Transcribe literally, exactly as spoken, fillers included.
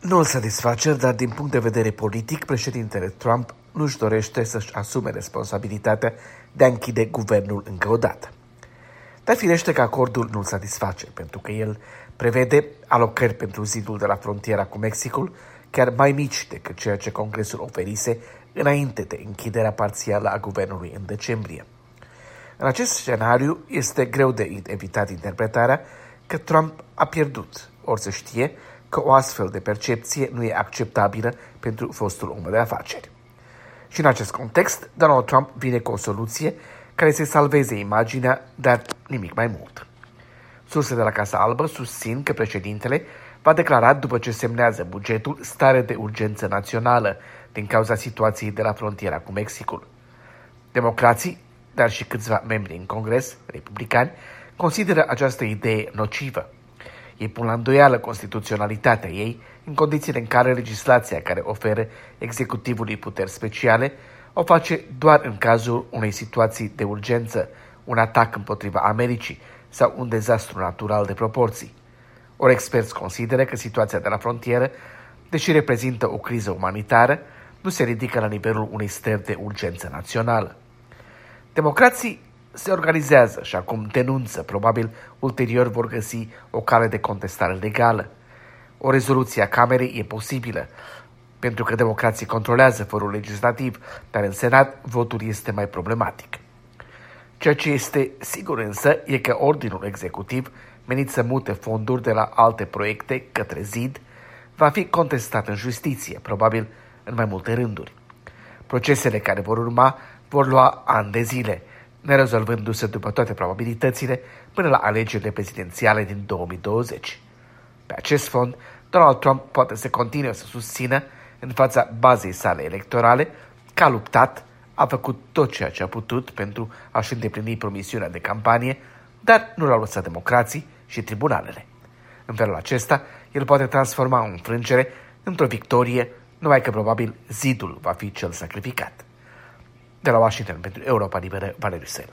Nu îl satisface, dar din punct de vedere politic, președintele Trump nu-și dorește să-și asume responsabilitatea de a închide guvernul încă o dată. Dar firește că acordul nu-l satisface, pentru că el prevede alocări pentru zidul de la frontiera cu Mexicul chiar mai mici decât ceea ce Congresul oferise înainte de închiderea parțială a guvernului în decembrie. În acest scenariu este greu de evitat interpretarea că Trump a pierdut, ori să știe că o astfel de percepție nu e acceptabilă pentru fostul om de afaceri. Și în acest context, Donald Trump vine cu o soluție care să salveze imaginea, dar nimic mai mult. Surse de la Casa Albă susțin că președintele va declara după ce semnează bugetul stare de urgență națională din cauza situației de la frontiera cu Mexicul. Democrații, dar și câțiva membri în Congres, republicani, consideră această idee nocivă. Ei pun la îndoială constituționalitatea ei în condițiile în care legislația care oferă executivului puteri speciale o face doar în cazul unei situații de urgență, un atac împotriva Americii sau un dezastru natural de proporții. Ori experți consideră că situația de la frontieră, deși reprezintă o criză umanitară, nu se ridică la nivelul unei stări de urgență națională. Democrații se organizează și acum denunță, probabil ulterior vor găsi o cale de contestare legală. O rezoluție a Camerei e posibilă, pentru că democrații controlează forul legislativ, dar în Senat votul este mai problematic. Ceea ce este sigur însă e că ordinul executiv, menit să mute fonduri de la alte proiecte către zid, va fi contestat în justiție, probabil în mai multe rânduri. Procesele care vor urma vor lua ani de zile, nerezolvându-se după toate probabilitățile până la alegerile prezidențiale din două mii douăzeci. Pe acest fond, Donald Trump poate să continue să susțină în fața bazei sale electorale că a luptat, a făcut tot ceea ce a putut pentru a-și îndeplini promisiunea de campanie, dar nu l-au lăsat democrații și tribunalele. În felul acesta, el poate transforma o înfrângere într-o victorie, numai că probabil zidul va fi cel sacrificat. De la Washington pentru Europa Liberă, Valeriu Săr.